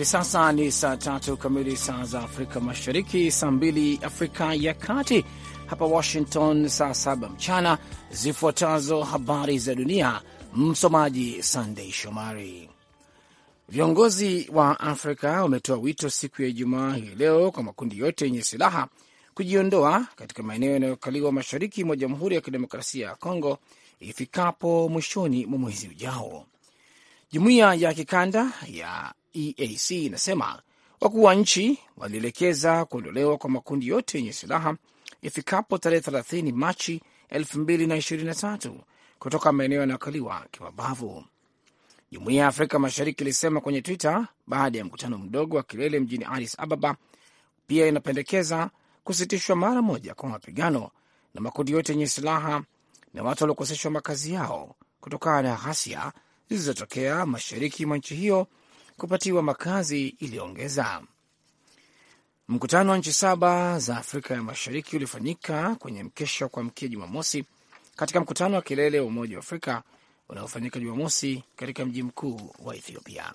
sasa ni saa 3 kamili saa za Afrika Mashariki, saa 2 Afrika ya Kati, hapa Washington saa 7 mchana. Zifuatazo habari za dunia, msomaji Sunday Shomari. Viongozi wa Afrika wametoa wito siku ya Ijumaa hii leo kwa makundi yote yenye silaha kujiondoa katika maeneo yanayokaliwa mashariki mwa Jamhuri ya Kidemokrasia ya Kongo ifikapo mwishoni mwa mwezi ujao. Jumuiya ya kikanda ya EAC inasema wakuu wa nchi walielekeza kuondolewa kwa makundi yote yenye silaha ifikapo tarehe 30 Machi 2023 kutoka maeneo yanayokaliwa kimabavu. Jumuiya ya Afrika Mashariki ilisema kwenye Twitter baada ya mkutano mdogo wa kilele mjini Addis Ababa, pia inapendekeza kusitishwa mara moja kwa mapigano na makundi yote yenye silaha na watu waliokoseshwa makazi yao kutokana na ghasia zilizotokea mashariki mwa nchi hiyo kupatiwa makazi, iliongeza. Mkutano wa nchi 7 za Afrika ya Mashariki ulifanyika kwenye mkesha wa kuamkia Jumamosi katika mkutano wa kilele wa Umoja wa Afrika unaofanyika Jumamosi katika mji mkuu wa Ethiopia.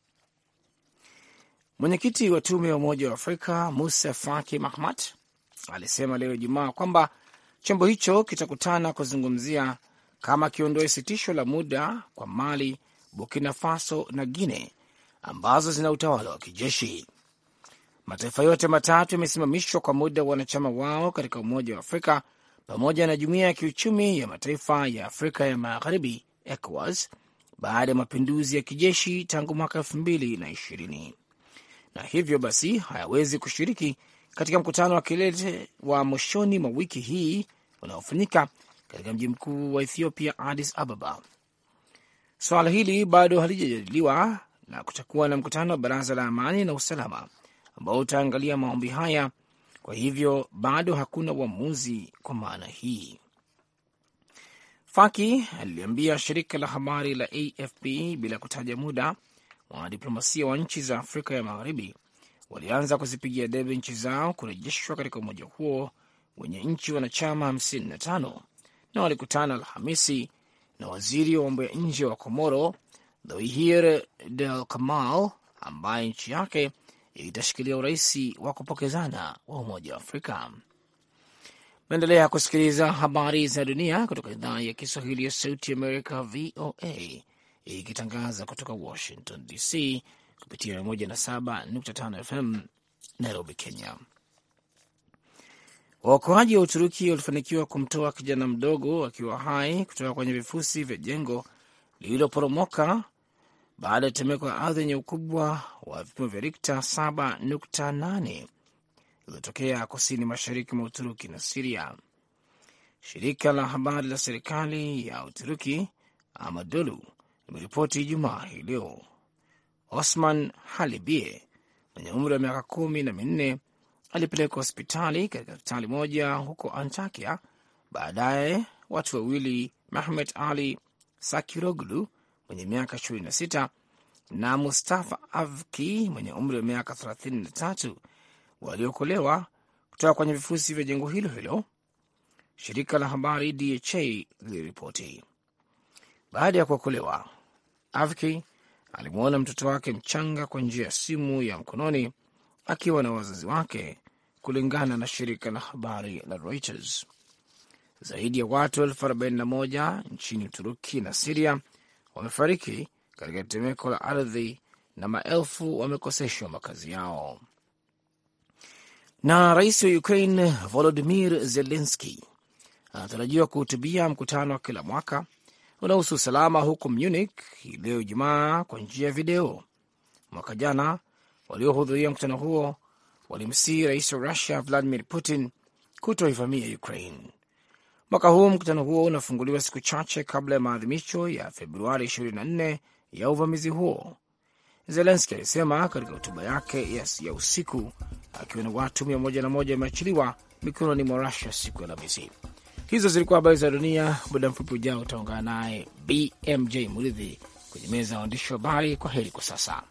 Mwenyekiti wa tume ya Umoja wa Afrika Musa Faki Mahamat alisema leo Ijumaa kwamba chombo hicho kitakutana kuzungumzia kama kiondoe sitisho la muda kwa Mali, Burkina Faso na Guinea ambazo zina utawala wa kijeshi. Mataifa yote matatu yamesimamishwa kwa muda wa wanachama wao katika Umoja wa Afrika pamoja na Jumuiya ya Kiuchumi ya Mataifa ya Afrika ya Magharibi, ECOWAS, baada ya mapinduzi ya kijeshi tangu mwaka 2020, na hivyo basi hayawezi kushiriki katika mkutano wa kilele wa mwishoni mwa wiki hii unaofanyika katika mji mkuu wa Ethiopia, Addis Ababa. Swala hili bado halijajadiliwa na kutakuwa na mkutano wa Baraza la Amani na Usalama ambao utaangalia maombi haya, kwa hivyo bado hakuna uamuzi kwa maana hii. Faki aliliambia shirika la habari la AFP bila kutaja muda wanadiplomasia wa nchi za Afrika ya Magharibi walianza kuzipigia debe nchi zao kurejeshwa katika umoja huo wenye nchi wanachama 55 na walikutana Alhamisi na waziri wa mambo ya nje wa Komoro Louhire Del Kamal, ambaye nchi yake itashikilia uraisi wa kupokezana wa Umoja wa Afrika. Naendelea kusikiliza habari za dunia kutoka idhaa ya Kiswahili ya Sauti Amerika, VOA, ikitangaza kutoka Washington DC kupitia 107.5 FM Nairobi, Kenya. Waokoaji wa Uturuki walifanikiwa kumtoa kijana mdogo akiwa hai kutoka kwenye vifusi vya jengo lililoporomoka baada ya tetemeko la ardhi yenye ukubwa wa vipimo vya Richter 7.8 iliyotokea kusini mashariki mwa Uturuki na Siria. Shirika la habari la serikali ya Uturuki Anadolu limeripoti Ijumaa hii leo. Osman Halibie mwenye umri wa miaka 14 alipelekwa hospitali katika hospitali moja huko Antakya. Baadaye watu wawili, Mehmet Ali Sakiroglu mwenye miaka 26 na Mustafa Avki mwenye umri wa miaka 33 waliokolewa kutoka kwenye vifusi vya jengo hilo hilo, shirika la habari DHA liliripoti. Baada ya kuokolewa, Avki alimwona mtoto wake mchanga kwa njia ya simu ya mkononi akiwa na wazazi wake, kulingana na shirika la habari la Reuters. Zaidi ya watu 41,000 nchini Uturuki na Siria wamefariki katika tetemeko la ardhi na maelfu wamekoseshwa makazi yao. Na rais wa Ukraine Volodymyr Zelensky anatarajiwa kuhutubia mkutano wa kila mwaka unahusu usalama huko Munich hii leo Ijumaa kwa njia ya video. Mwaka jana waliohudhuria mkutano huo walimsihi rais wa Russia Vladimir Putin kutoivamia Ukraine. Mwaka huu mkutano huo unafunguliwa siku chache kabla ya maadhimisho ya Februari 24 ya uvamizi huo. Zelensky alisema katika hotuba yake ya usiku akiwa na watu 101 wameachiliwa mikononi mwa Russia siku ya Alhamisi. Hizo zilikuwa habari za dunia. Muda mfupi ujao utaungana naye BMJ Muridhi kwenye meza ya waandishi wa habari. Kwa heri kwa sasa.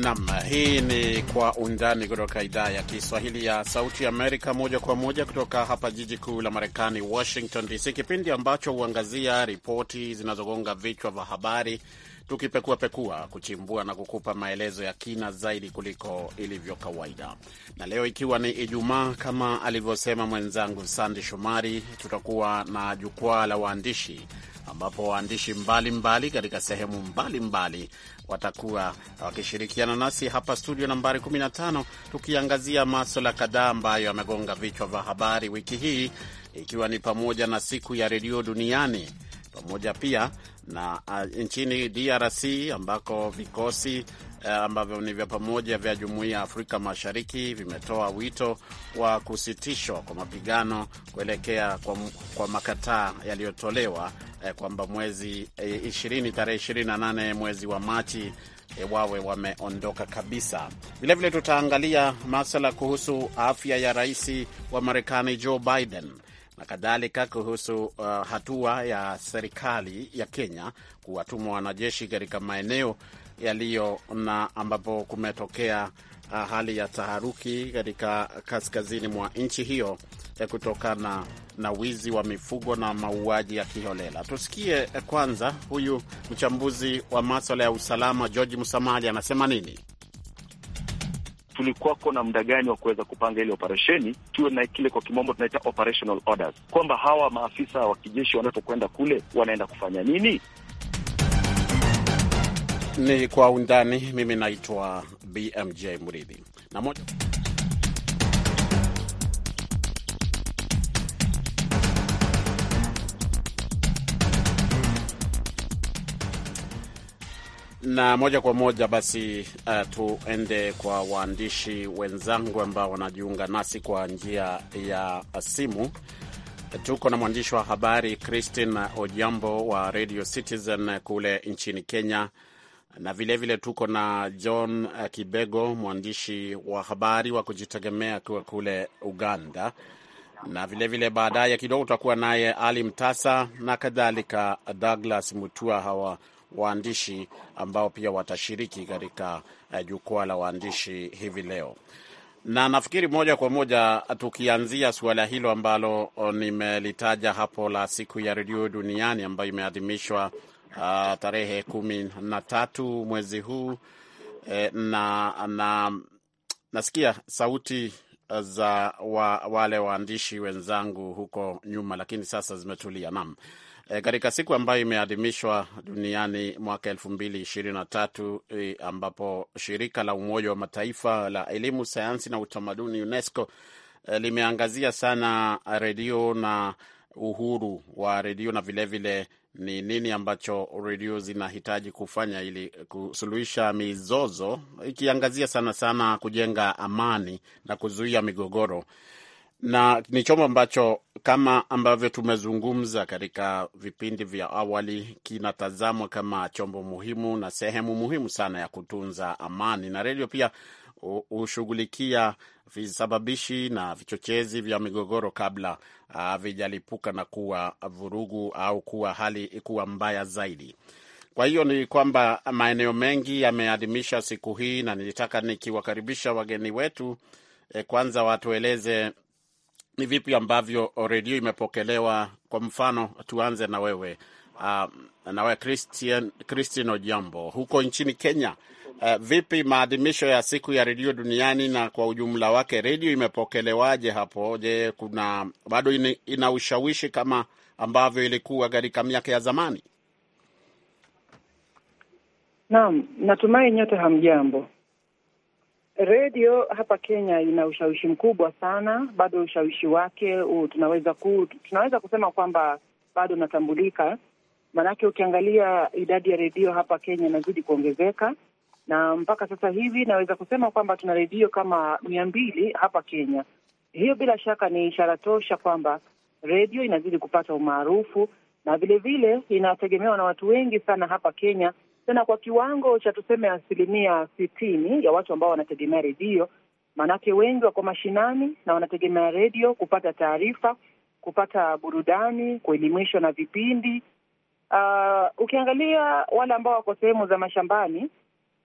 Naam, hii ni Kwa Undani kutoka idhaa ya Kiswahili ya Sauti Amerika, moja kwa moja kutoka hapa jiji kuu la Marekani, Washington DC, kipindi ambacho huangazia ripoti zinazogonga vichwa vya habari, tukipekua, kuchimbua na kukupa maelezo ya kina zaidi kuliko ilivyo kawaida. Na leo ikiwa ni Ijumaa, kama alivyosema mwenzangu Sandy Shomari, tutakuwa na jukwaa la waandishi ambapo waandishi mbalimbali katika sehemu mbalimbali watakuwa wakishirikiana nasi hapa studio nambari 15, tukiangazia masuala kadhaa ambayo yamegonga vichwa vya habari wiki hii, ikiwa ni pamoja na siku ya redio duniani, pamoja pia na nchini DRC ambako vikosi ambavyo ni vya pamoja vya Jumuiya ya Afrika Mashariki vimetoa wito wa kusitishwa kwa mapigano kuelekea kwa makataa yaliyotolewa kwamba mwezi tarehe 28 mwezi wa Machi wawe wameondoka kabisa. Vilevile tutaangalia masuala kuhusu afya ya rais wa Marekani Joe Biden na kadhalika, kuhusu hatua ya serikali ya Kenya kuwatuma wanajeshi katika maeneo yaliyo na ambapo kumetokea hali ya taharuki katika kaskazini mwa nchi hiyo kutokana na wizi wa mifugo na mauaji ya kiholela. Tusikie kwanza huyu mchambuzi wa masuala ya usalama George Musamali anasema nini. Tulikuwako na muda gani wa kuweza kupanga ile operesheni, tuwe na kile kwa kimombo tunaita operational orders, kwamba hawa maafisa wa kijeshi wanapokwenda kule wanaenda kufanya nini. Ni Kwa Undani. Mimi naitwa BMJ Muridhi na moja kwa moja basi tuende kwa waandishi wenzangu ambao wanajiunga nasi kwa njia ya simu. Tuko na mwandishi wa habari Christine Ojambo wa Radio Citizen kule nchini Kenya, na vilevile tuko na John Kibego, mwandishi wa habari wa kujitegemea kwa kule Uganda, na vilevile baadaye kidogo tutakuwa naye Ali Mtasa na kadhalika Douglas Mutua, hawa waandishi ambao pia watashiriki katika jukwaa la waandishi hivi leo. Na nafikiri moja kwa moja tukianzia suala hilo ambalo nimelitaja hapo la siku ya redio duniani ambayo imeadhimishwa tarehe 13 mwezi huu, na nasikia sauti za wale waandishi wenzangu huko nyuma, lakini sasa zimetulia. Naam. Katika siku ambayo imeadhimishwa duniani mwaka 2023, ambapo shirika la Umoja wa Mataifa la elimu, sayansi na utamaduni UNESCO limeangazia sana redio na uhuru wa redio, na vilevile ni nini ambacho redio zinahitaji kufanya ili kusuluhisha mizozo, ikiangazia sana sana kujenga amani na kuzuia migogoro. Na ni chombo ambacho kama ambavyo tumezungumza katika vipindi vya awali kinatazamwa kama chombo muhimu na sehemu muhimu sana ya kutunza amani, na redio pia hushughulikia visababishi na vichochezi vya migogoro kabla vijalipuka na kuwa vurugu au kuwa hali kuwa mbaya zaidi. Kwa hiyo ni kwamba maeneo mengi yameadhimisha siku hii, na nilitaka nikiwakaribisha wageni wetu kwanza watueleze ni vipi ambavyo redio imepokelewa. Kwa mfano tuanze na wewe Christine Ojambo huko nchini Kenya. Vipi maadhimisho ya siku ya redio duniani, na kwa ujumla wake redio imepokelewaje hapo? Je, kuna bado ina ushawishi kama ambavyo ilikuwa katika miaka ya zamani? Naam, natumai nyote hamjambo. Redio hapa Kenya ina ushawishi mkubwa sana. Bado ushawishi wake tunaweza kusema kwamba bado unatambulika. Maanake ukiangalia idadi ya redio hapa Kenya inazidi kuongezeka, na mpaka sasa hivi naweza kusema kwamba tuna redio kama 200 hapa Kenya. Hiyo bila shaka ni ishara tosha kwamba redio inazidi kupata umaarufu, na vile vile inategemewa na watu wengi sana hapa Kenya, tena kwa kiwango cha tuseme 60% ya watu ambao wanategemea redio. Maanake wengi wako mashinani na wanategemea redio kupata taarifa, kupata burudani, kuelimishwa na vipindi. Ukiangalia wale ambao wako sehemu za mashambani,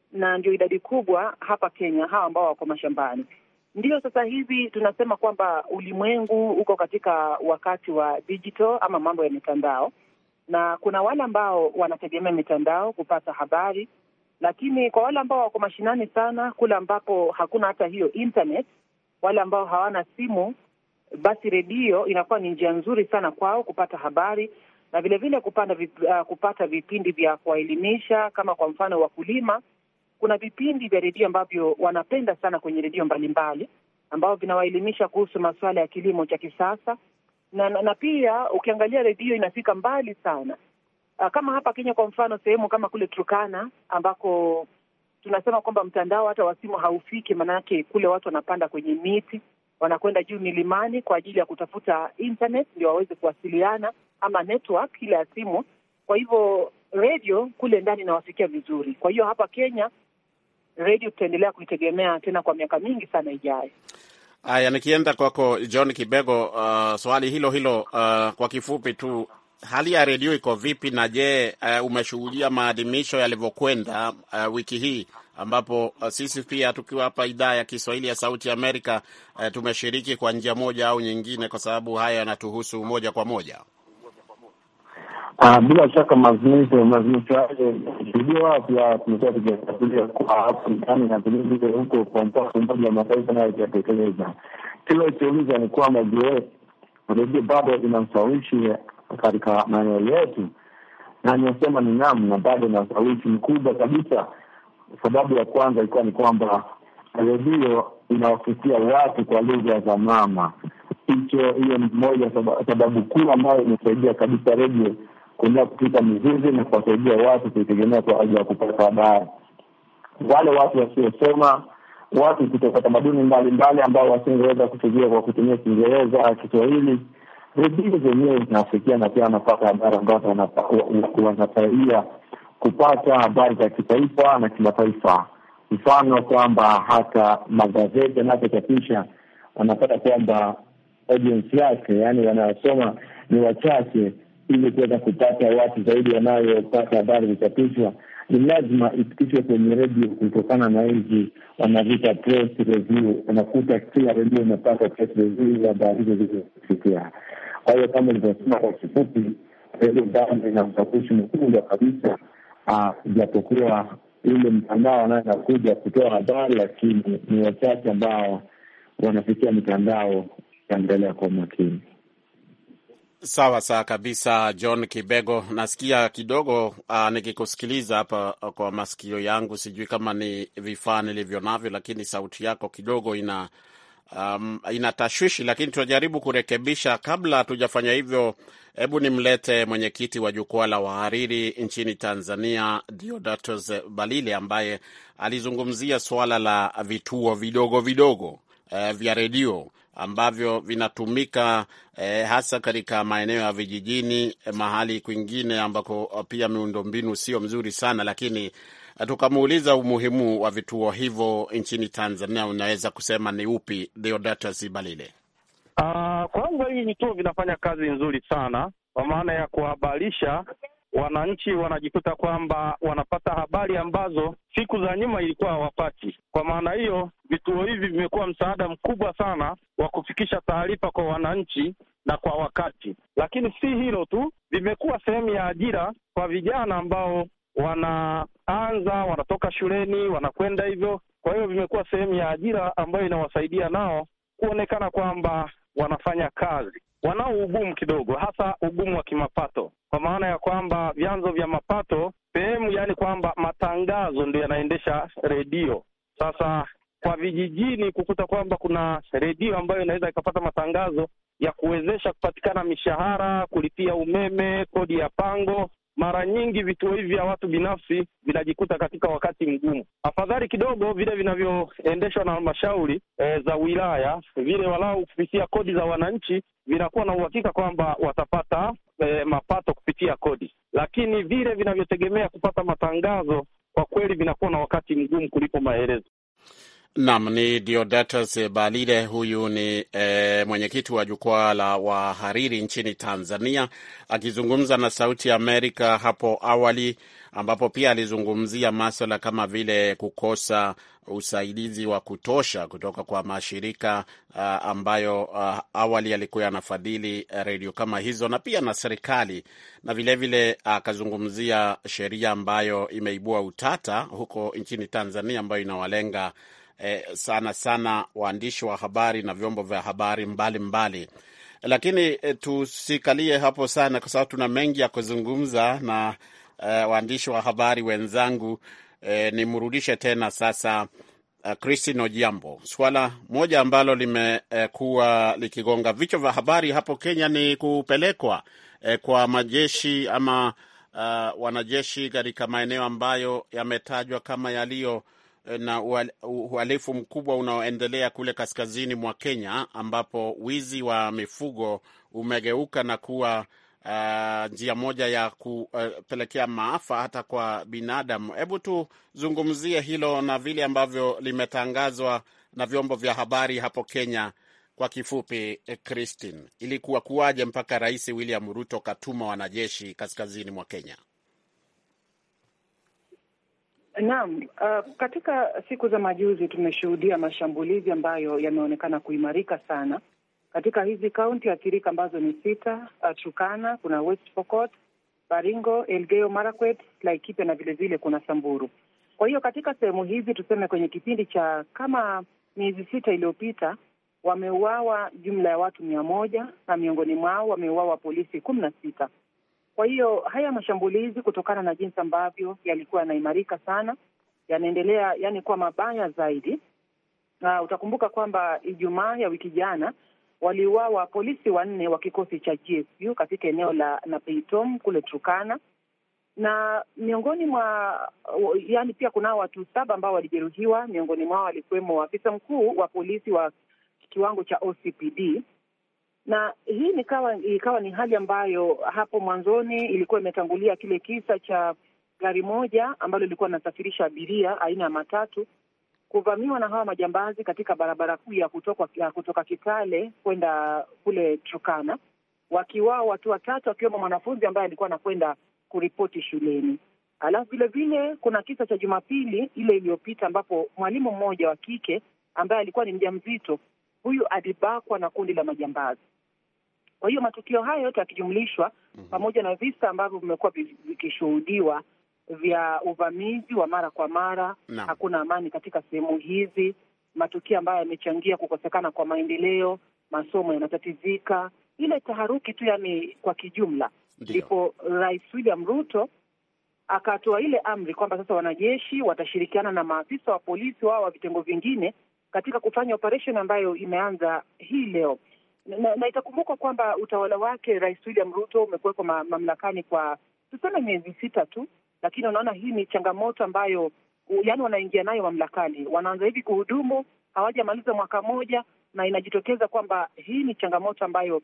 na ndio idadi kubwa hapa Kenya, hawa ambao wako mashambani. Ndio sasa hivi tunasema kwamba ulimwengu uko katika wakati wa digital ama mambo ya mitandao, na kuna wale ambao wanategemea mitandao kupata habari, lakini kwa wale ambao wako mashinani sana, kule ambapo hakuna hata hiyo internet, wale ambao hawana simu, basi redio inakuwa ni njia nzuri sana kwao kupata habari na vile vile kupata vipindi vya kuelimisha. Kama kwa mfano wakulima, kuna vipindi vya redio ambavyo wanapenda sana kwenye redio mbalimbali ambao vinawaelimisha kuhusu masuala ya kilimo cha kisasa, na pia ukiangalia redio inafika mbali sana. Kama hapa Kenya kwa mfano, sehemu kama kule Turkana ambako tunasema kwamba mtandao hata wa simu haufiki, manake kule watu wanapanda kwenye miti, wanakwenda juu milimani kwa ajili ya kutafuta internet ndio waweze kuwasiliana, ama network ile ya simu. Kwa hivyo radio kule ndani inawafikia vizuri. Kwa hiyo hapa Kenya radio tutaendelea kuitegemea tena kwa miaka mingi sana ijayo. Haya, nikienda kwako John Kibego, swali hilo kwa kifupi tu, hali ya redio iko vipi? Na je, umeshuhudia maadhimisho yalivyokwenda wiki hii, ambapo sisi pia tukiwa hapa idhaa ya Kiswahili ya Sauti Amerika tumeshiriki kwa njia moja au nyingine, kwa sababu haya yanatuhusu moja kwa moja. Bila shaka maadhimisho hayo ndio pia tumekuwa tukifuatilia kwa Afrika na vile huko kwa mpaka mmoja wa mataifa nayo yatekeleza. Kile kilichouliza ni kwamba je, redio bado inamshawishi katika maeneo yetu? Na nimesema ni naam, na bado na ushawishi mkubwa kabisa. Sababu ya kwanza ilikuwa ni kwamba redio inawafikia watu kwa lugha za mama. Hiyo ni moja sababu kuu ambayo imesaidia kabisa redio kuendelea kupita mizizi na kuwasaidia watu kuitegemea kwa ajili ya kupata habari. Wale watu wasiosoma, watu kutoka tamaduni mbalimbali ambao wasingeweza kufikia kwa kutumia Kiingereza, Kiswahili, redio zenyewe zinafikia na pia wanapata habari ambazo wanafurahia kupata habari za kitaifa na kimataifa. Mfano kwamba hata magazeti yanapochapisha wanapata kwamba audience yake, yani wanasoma ni wachache, ili kuweza kupata watu zaidi wanayopata habari zichapishwa ni lazima ifikishwe kwenye redio. Kutokana na hizi wanavita press review, unakuta kila redio inapata press review ya habari hizo zilizofikia. Kwa hiyo kama nilivyosema kwa kifupi, redio bado ina ushawishi mkubwa kabisa, japokuwa ile mtandao anayokuja kutoa habari, lakini ni wachache ambao wanafikia mitandao. Endelea kwa makini. Sawa kabisa John Kibego. Nasikia kidogo nikikusikiliza hapa kwa masikio yangu, sijui kama ni vifaa nilivyo navyo, lakini sauti yako kidogo ina tashwishi, lakini tunajaribu kurekebisha. Kabla hatujafanya hivyo, hebu nimlete mwenyekiti wa jukwaa la wahariri nchini Tanzania, Deodatus Balile, ambaye alizungumzia swala la vituo vidogo vya redio ambavyo vinatumika hasa katika maeneo ya vijijini, mahali kwingine ambako pia miundombinu sio mzuri sana, lakini tukamuuliza umuhimu wa vituo hivyo nchini Tanzania. Unaweza kusema ni upi, Deodatus Balile? Kwanza hii vituo vinafanya kazi nzuri sana, kwa maana ya kuhabarisha wananchi. Wanajikuta kwamba wanapata habari ambazo siku za nyuma ilikuwa hawapati. Kwa maana hiyo vituo hivi vimekuwa msaada mkubwa sana wa kufikisha taarifa kwa wananchi na kwa wakati. Lakini si hilo tu, vimekuwa sehemu ya ajira kwa vijana ambao wanatoka shuleni wanakwenda hivyo. Kwa hiyo vimekuwa sehemu ya ajira ambayo inawasaidia nao kuonekana kwamba wanafanya kazi. Wanao ugumu kidogo, hasa ugumu wa kimapato, kwa maana ya kwamba vyanzo vya mapato sehemu, yani kwamba matangazo ndio yanaendesha redio. Sasa kwa vijijini kukuta kwamba kuna redio ambayo inaweza ikapata matangazo ya kuwezesha kupatikana mishahara, kulipia umeme, kodi ya pango, mara nyingi vituo hivi vya watu binafsi vinajikuta katika wakati mgumu. Afadhali kidogo vile vinavyoendeshwa na halmashauri za wilaya, vile walau kupitia kodi za wananchi, vinakuwa na uhakika kwamba watapata mapato kupitia kodi. Lakini vile vinavyotegemea kupata matangazo, kwa kweli vinakuwa na wakati mgumu kulipo maelezo. Naam, ni Deodatus Balile, huyu ni mwenyekiti wa jukwaa la wahariri nchini Tanzania, akizungumza na Sauti ya Amerika hapo awali, ambapo pia alizungumzia masuala kama vile kukosa usaidizi wa kutosha kutoka kwa mashirika ambayo awali yalikuwa yanafadhili redio kama hizo, na pia na serikali, na vilevile akazungumzia sheria ambayo imeibua utata huko nchini Tanzania ambayo inawalenga sana sana waandishi wa habari na vyombo vya habari mbalimbali. Lakini tusikalie hapo sana, kwa sababu tuna mengi ya kuzungumza na waandishi wa habari wenzangu. Nimrudishe tena sasa Christine Ojiambo. Swala moja ambalo limekuwa likigonga vichwa vya habari hapo Kenya ni kupelekwa kwa majeshi ama wanajeshi katika maeneo ambayo yametajwa kama yaliyo na uhalifu mkubwa unaoendelea kule kaskazini mwa Kenya, ambapo wizi wa mifugo umegeuka na kuwa njia moja ya kupelekea maafa hata kwa binadamu. Hebu tuzungumzie hilo na vile ambavyo limetangazwa na vyombo vya habari hapo Kenya kwa kifupi. Christine, ilikuwa kuwaje mpaka Rais William Ruto katuma wanajeshi kaskazini mwa Kenya? Naam, katika siku za majuzi tumeshuhudia mashambulizi ambayo yameonekana kuimarika sana katika hizi kaunti athirika ambazo ni 6, Turkana, kuna West Pokot, Baringo, Elgeyo Marakwet, Laikipia na vile vile kuna Samburu. Kwa hiyo katika sehemu hizi tuseme kwenye kipindi cha kama miezi 6 iliyopita wameuawa jumla ya watu 100 na miongoni mwao wameuawa polisi 16. Kwa hiyo haya mashambulizi kutokana na jinsi ambavyo yalikuwa yanaimarika sana, yanaendelea yani kuwa mabaya zaidi. Utakumbuka kwamba Ijumaa ya wiki jana waliuawa polisi 4 wa kikosi cha GSU katika eneo la Napeitom kule Turkana, na miongoni mwa yani pia kuna watu 7 ambao walijeruhiwa. Miongoni mwao alikuwemo afisa mkuu wa polisi wa kiwango cha OCPD. Na hii ikawa ni hali ambayo hapo mwanzoni ilikuwa imetangulia kile kisa cha gari moja ambalo lilikuwa linasafirisha abiria aina ya matatu kuvamiwa na hawa majambazi katika barabara kuu ya kutoka Kitale kwenda kule Turkana, wakiwao watu 3 akiwemo mwanafunzi ambaye alikuwa anakwenda kuripoti shuleni. Alafu vile vile kuna kisa cha Jumapili ile iliyopita ambapo mwalimu mmoja wa kike ambaye alikuwa ni mjamzito, huyu alibakwa na kundi la majambazi. Kwa hiyo matukio hayo yote yakijumlishwa pamoja na visa ambavyo vimekuwa vikishuhudiwa vya uvamizi wa mara kwa mara, hakuna amani katika sehemu hizi, matukio ambayo yamechangia kukosekana kwa maendeleo, masomo yanatatizika, ile taharuki tu yani kwa kijumla, ndipo Rais William Ruto akatoa ile amri kwamba sasa wanajeshi watashirikiana na maafisa wa polisi wao wa vitengo vingine katika kufanya operation ambayo imeanza hii leo. Na itakumbuka kwamba utawala wake Rais William Ruto umekuwekwa mamlakani kwa tuseme miezi 6 tu, lakini unaona hii ni changamoto ambayo yani wanaingia nayo mamlakani. Wanaanza hivi kuhudumu, hawajamaliza mwaka moja, na inajitokeza kwamba hii ni changamoto ambayo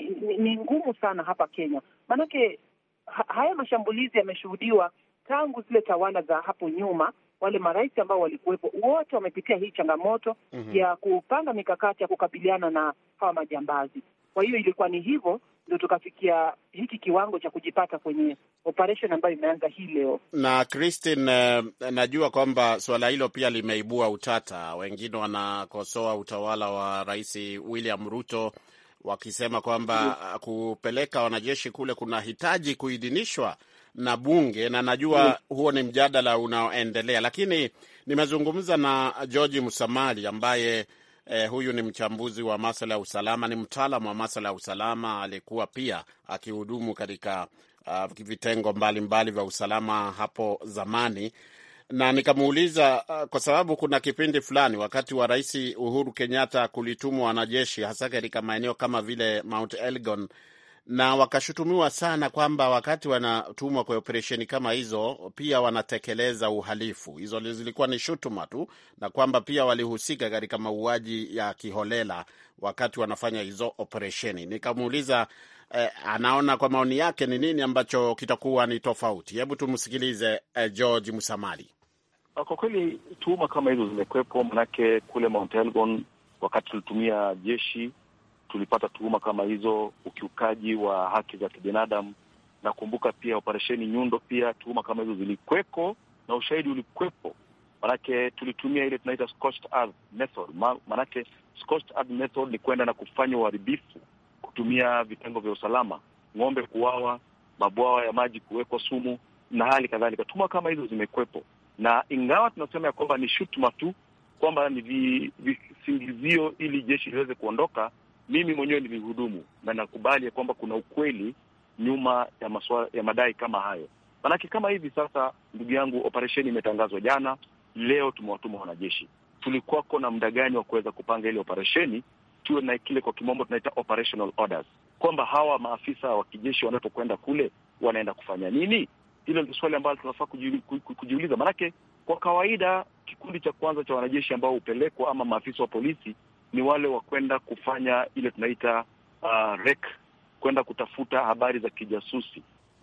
ni ngumu sana hapa Kenya. Manake haya mashambulizi yameshuhudiwa tangu zile tawala za hapo nyuma. Wale marais ambao walikuwepo wote wamepitia hii changamoto ya kupanga mikakati ya kukabiliana na hawa majambazi. Kwa hiyo ilikuwa ni hivyo ndio tukafikia hiki kiwango cha kujipata kwenye operation ambayo imeanza hii leo. Na Christine, najua kwamba suala hilo pia limeibua utata. Wengine wanakosoa utawala wa Rais William Ruto wakisema kwamba kupeleka wanajeshi kule kuna hitaji kuidhinishwa na bunge, na najua huo ni mjadala unaoendelea, lakini nimezungumza na George Musamali ambaye huyu ni mchambuzi wa masuala ya usalama, ni mtaalamu wa masuala ya usalama, alikuwa pia akihudumu katika vitengo mbalimbali vya usalama hapo zamani, na nikamuuliza kwa sababu kuna kipindi fulani wakati wa Rais Uhuru Kenyatta kulitumwa wanajeshi hasa katika maeneo kama vile Mount Elgon, na wakashutumiwa sana kwamba wakati wanatumwa kwa operesheni kama hizo pia wanatekeleza uhalifu. Hizo zilikuwa ni shutuma tu, na kwamba pia walihusika katika mauaji ya kiholela wakati wanafanya hizo operesheni. Nikamuuliza anaona kwa maoni yake ni nini ambacho kitakuwa ni tofauti. Hebu tumsikilize George Musamali. Kwa kweli tuhuma kama hizo zimekwepo, manake kule Mount Elgon wakati tulitumia jeshi tulipata tuhuma kama hizo, ukiukaji wa haki za kibinadamu. Nakumbuka pia operesheni Nyundo, pia tuhuma kama hizo zilikweko na ushahidi ulikwepo, manake tulitumia ile tunaita scorched earth method. Manake scorched earth method ni kwenda na kufanya uharibifu kutumia vitengo vya usalama, ng'ombe kuuawa, mabwawa ya maji kuwekwa sumu na hali kadhalika. Tuhuma kama hizo zimekwepo, na ingawa tunasema ya kwamba ni shutuma tu, kwamba ni visingizio ili jeshi liweze kuondoka, mimi mwenyewe nilihudumu na nakubali ya kwamba kuna ukweli nyuma ya madai kama hayo. Manake kama hivi sasa, ndugu yangu, operesheni imetangazwa jana, leo tumewatuma wanajeshi. Tulikuwako na muda gani wa kuweza kupanga ile operesheni? Tuwe na kile kwa kimombo tunaita operational orders, kwamba hawa maafisa wa kijeshi wanapokwenda kule wanaenda kufanya nini? Hilo ndio swali ambalo tunafaa kujiuliza. Manake kwa kawaida kikundi cha kwanza cha wanajeshi ambao hupelekwa ama maafisa wa polisi ni wale wa kwenda kufanya ile tunaita rek, kwenda kutafuta habari za kijasusi,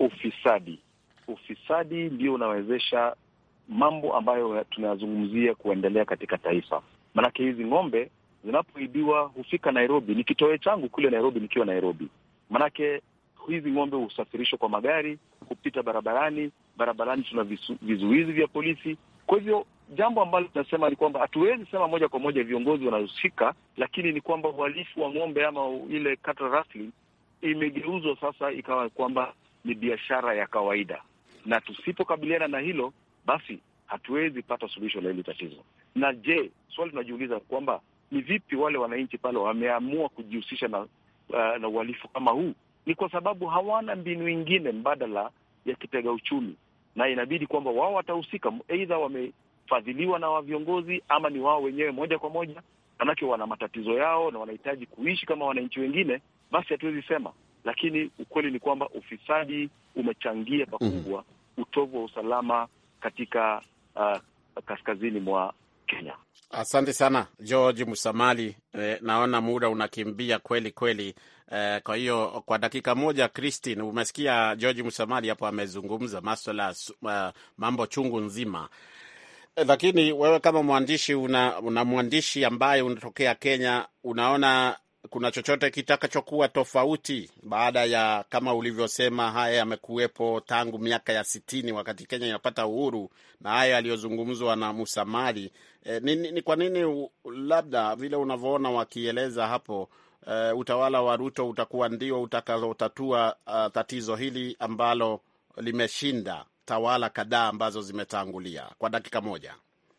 ufisadi ndio unawezesha mambo ambayo tunayazungumzia kuendelea katika taifa. Manake hizi ng'ombe zinapoibiwa hufika Nairobi, ni kitoe changu kule Nairobi nikiwa Nairobi. Manake hizi ng'ombe husafirishwa kwa magari, kupita barabarani tuna vizuizi vya polisi. Kwa hivyo jambo ambalo tunasema ni kwamba hatuwezi sema moja kwa moja viongozi wanahusika, lakini ni kwamba uhalifu wa ng'ombe ama ile cattle rustling imegeuzwa sasa ikawa kwamba ni biashara ya kawaida, na tusipokabiliana na hilo basi hatuwezi pata suluhisho la hili tatizo. Na je, swali tunajiuliza kwamba ni vipi wale wananchi pale wameamua kujihusisha na uhalifu kama huu? Ni kwa sababu hawana mbinu nyingine mbadala ya kitega uchumi, na inabidi kwamba wao watahusika, aidha wamefadhiliwa na viongozi ama ni wao wenyewe moja kwa moja, manake wana matatizo yao na wanahitaji kuishi kama wananchi wengine. Basi hatuwezi sema, lakini ukweli ni kwamba ufisadi umechangia pakubwa utovu wa usalama katika kaskazini mwa Kenya. Asante sana George Musamali. Naona muda unakimbia kweli kweli. Kwa hiyo kwa dakika moja, Christine, umesikia George Musamali hapo amezungumza masuala mambo chungu nzima. Lakini wewe kama mwandishi, una mwandishi ambaye unatokea Kenya, unaona kuna chochote kitakachokuwa tofauti baada ya, kama ulivyosema, haya yamekuwepo tangu miaka ya 60 wakati Kenya inapata uhuru, na haya aliyozungumzwa na Musamali, ni kwa nini labda vile unavyoona wakieleza hapo, utawala wa Ruto utakuwa ndio utakalotatua tatizo hili ambalo limeshinda tawala kadhaa ambazo zimetangulia? Kwa dakika moja.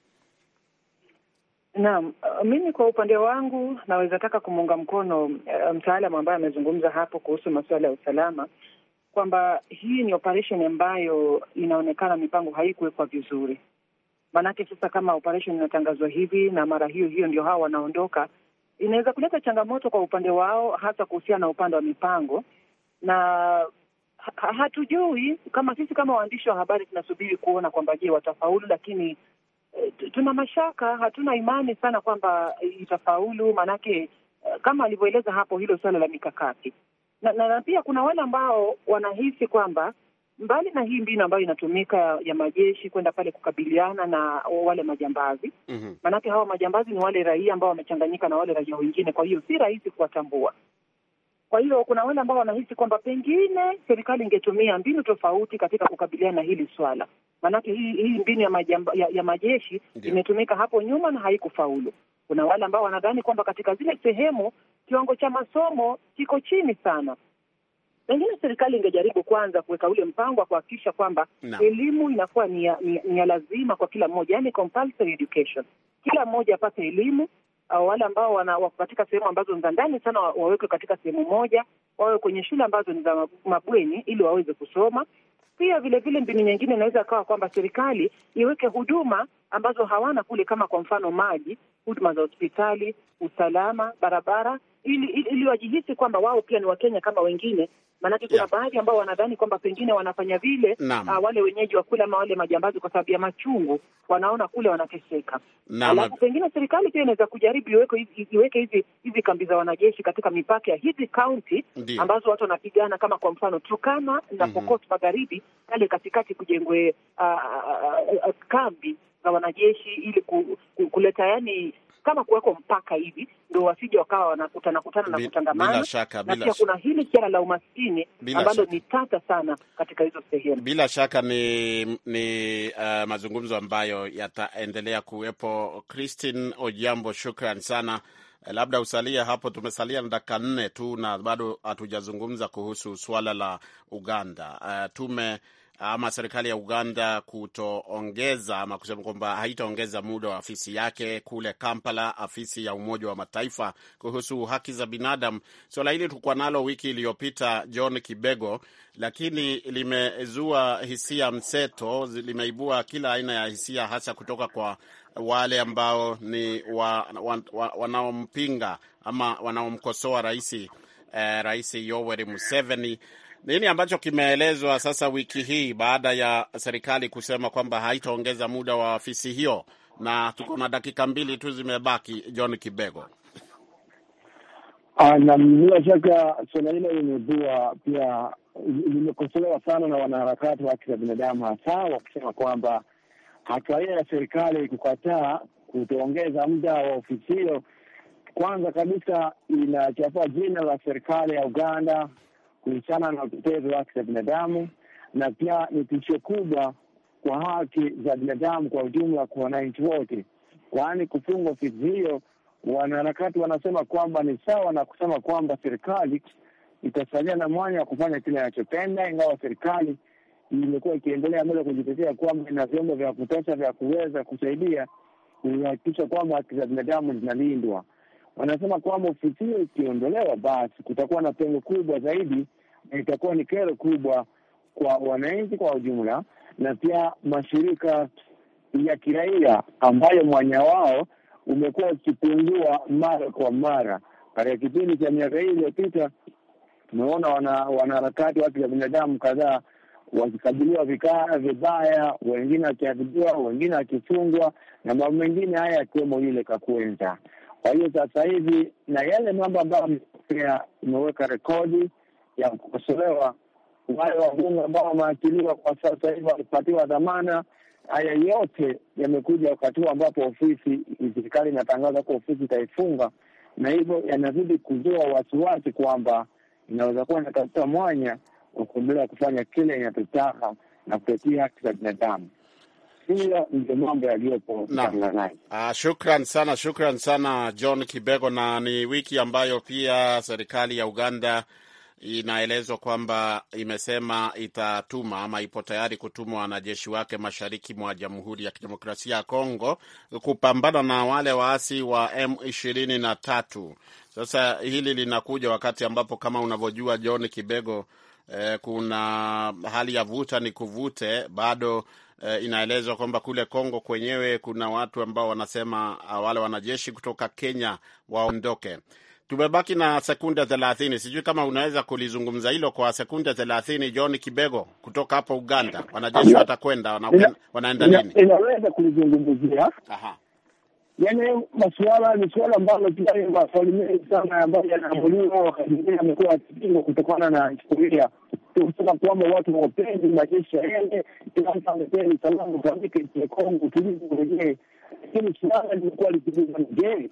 Naam, mimi kwa upande wangu naweza taka kumuunga mkono mtaalamu ambaye amezungumza hapo kuhusu masuala ya usalama, kwamba hii ni operation ambayo inaonekana mipango haikuwekwa vizuri. Maanake sasa kama operation inatangazwa hivi na mara hiyo ndio hao wanaondoka, inaweza kuleta changamoto kwa upande wao, hasa kuhusiana na upande wa mipango. Na hatujui kama sisi kama waandishi wa habari tunasubiri kuona kwamba je, watafaulu, lakini tuna mashaka, hatuna imani sana kwamba itafaulu, manake kama alivyoeleza hapo hilo swala la mikakati. Na pia kuna wale ambao wanahisi kwamba mbali na hii mbinu ambayo inatumika ya majeshi kwenda pale kukabiliana na wale majambazi, manake hawa majambazi ni wale raia ambao wamechanganyika na wale raia wengine, kwa hiyo si rahisi kuwatambua. Kwa hiyo kuna wale ambao wanahisi kwamba pengine serikali ingetumia mbinu tofauti katika kukabiliana na hili swala. Manake hii mbinu ya majeshi imetumika hapo nyuma na haikufaulu. Kuna wale ambao wanadhani kwamba katika zile sehemu kiwango cha masomo kiko chini sana. Pengine serikali ingejaribu kwanza kuweka ule mpango wa kuhakikisha kwamba elimu inakuwa ni ya lazima kwa kila mmoja, yani compulsory education. Kila mmoja apate elimu. Wale ambao wako katika sehemu ambazo ni za ndani sana wawekwe katika sehemu moja, wawe kwenye shule ambazo ni za mabweni ili waweze kusoma. Pia vile vile mbinu nyingine inaweza kawa kwamba serikali iweke huduma ambazo hawana kule, kama kwa mfano maji, huduma za hospitali, usalama, barabara, ili wajihisi kwamba wao pia ni Wakenya kama wengine. Maanake kuna baadhi ambao wanadhani kwamba pengine wanafanya vile wale wenyeji wa kule ama wale majambazi kwa sababu ya machungu, wanaona kule wanateseka. Alafu pengine serikali pia inaweza kujaribu iweke hizi kambi za wanajeshi katika mipaka ya hizi county ambazo watu wanapigana, kama kwa mfano Turkana na Pokot Magharibi, pale katikati kujengwe kambi na wanajeshi ili kuleta yani kama kuweko mpaka hivi ndio wasije wakawa wanakutana na kutangamana. Na pia kuna hili suala la umaskini ambalo ni tata sana katika hizo sehemu. Bila shaka ni mazungumzo ambayo yataendelea kuwepo. Christine Ojiambo, shukran sana. Labda usalia hapo, tumesalia na dakika 4 tu na bado hatujazungumza kuhusu swala la Uganda. Serikali ya Uganda kutoongeza ama kusema kwamba haitaongeza muda wa afisi yake kule Kampala, afisi ya Umoja wa Mataifa kuhusu haki za binadamu. Swala hili tulikuwa nalo wiki iliyopita, John Kibego, lakini limezua hisia mseto, limeibua kila aina ya hisia, hasa kutoka kwa wale ambao ni wanaompinga ama wanaomkosoa Rais Yoweri Museveni. Nini ambacho kimeelezwa sasa wiki hii baada ya serikali kusema kwamba haitaongeza muda wa afisi hiyo? Na tuko na dakika 2 tu zimebaki, John Kibego. Na bila shaka suala hilo limezua pia, limekosolewa sana na wanaharakati wa haki za binadamu, hasa wakisema kwamba hatua hiyo ya serikali kukataa kutoongeza muda wa ofisi hiyo, kwanza kabisa inachafua jina la serikali ya Uganda kuhusiana na utetezi wa haki za binadamu, na pia ni tishio kubwa kwa haki za binadamu kwa ujumla kwa wananchi wote. Kwani kufunga ofisi hiyo, wanaharakati wanasema kwamba ni sawa na kusema kwamba serikali itasalia na mwanya wa kufanya kile inachopenda, ingawa serikali imekuwa ikiendelea mbele kujitetea kwamba ina vyombo vya kutosha vya kuweza kusaidia kuhakikisha kwamba haki za binadamu zinalindwa. Wanasema kwamba ofisi hiyo ikiondolewa, basi kutakuwa na pengo kubwa zaidi na itakuwa ni kero kubwa kwa wananchi kwa ujumla, na pia mashirika ya kiraia ambayo mwanya wao umekuwa ukipungua mara kwa mara. Katika kipindi cha miaka hii iliyopita, tumeona wanaharakati wa haki za binadamu kadhaa wakikabiliwa vibaya, wengine wakiadhibiwa, wengine wakifungwa, na mambo mengine haya yakiwemo ile Kakwenza. Kwa hiyo sasa hivi, na yale mambo ambayo imeweka rekodi ya kukosolewa, wale wabunge ambao wameachiliwa kwa sasa hivi walipatiwa dhamana, haya yote yamekuja wakati ambapo ofisi, serikali inatangaza kwa ofisi itaifunga, na hivyo yanazidi kuzua wasiwasi kwamba inaweza kuwa inatafuta mwanya wa kuendelea kufanya kile inachotaka na kutetea haki za binadamu. Hiyo ndio mambo yaliyopo. Shukran sana John Kibego. Na ni wiki ambayo pia serikali ya Uganda inaelezwa kwamba imesema itatuma ama ipo tayari kutuma wanajeshi wake mashariki mwa Jamhuri ya Kidemokrasia ya Kongo kupambana na wale waasi wa M23. Sasa hili linakuja wakati ambapo, kama unavyojua John Kibego, kuna hali ya vuta ni kuvute bado. Inaelezwa kwamba kule Kongo kwenyewe kuna watu ambao wanasema wale wanajeshi kutoka Kenya waondoke. Tumebaki na sekunde 30. Sijui kama unaweza kulizungumza hilo kwa sekunde 30, John Kibego, kutoka hapo Uganda. Wanajeshi watakwenda, wanaenda lini? Inaweza kulizungumzia. Yaani masuala ni swala ambalo pia ni maswali mengi sana ambayo yanaamuliwa, wakati mwingine amekuwa akipingwa kutokana na historia. Tunasema kwamba watu wapendi majeshi yaende, kila mtu amependi salamu kwa nchi ya Kongo tulivu kurejea. Lakini swala limekuwa likizungumzwa je,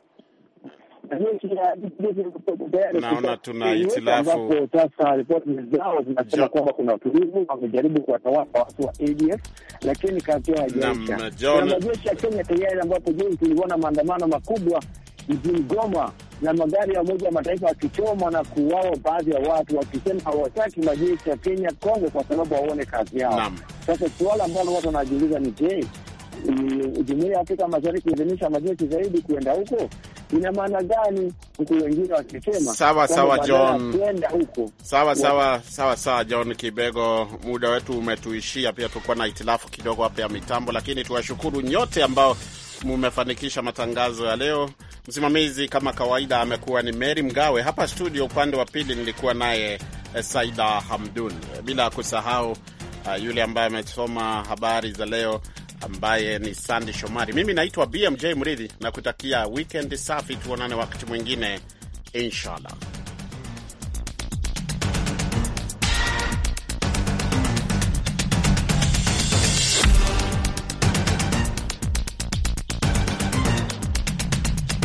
naona tuna hitilafu. Sasa ripoti zao zinasema kwamba kuna utulivu, wamejaribu kuwatawala watu wa ADF, lakini kazi yao haijaisha. Majeshi ya Kenya tayari, ambapo juzi tuliona maandamano makubwa mjini Goma na magari ya Umoja wa Mataifa wakichoma na kuuawa baadhi ya watu, wakisema hawataki majeshi ya Kenya Kongo kwa sababu waone kazi yao. Sasa suala ambalo watu wanajiuliza ni je, Jumuiya ya Afrika Mashariki idhinisha majeshi zaidi kuenda huko? Ina maana gani? Huku wengine wakisema sawa John, huko sawa John Kibego, muda wetu umetuishia. Pia tulikuwa na hitilafu kidogo hapa ya mitambo, lakini tuwashukuru nyote ambao mmefanikisha matangazo ya leo. Msimamizi kama kawaida amekuwa ni Mary Mgawe. Hapa studio upande wa pili nilikuwa naye Saida Hamdun, bila kusahau yule ambaye amesoma habari za leo ambaye ni Sandy Shomari. Mimi naitwa BMJ Mridhi na kutakia weekend safi. Tuonane wakati mwingine inshallah.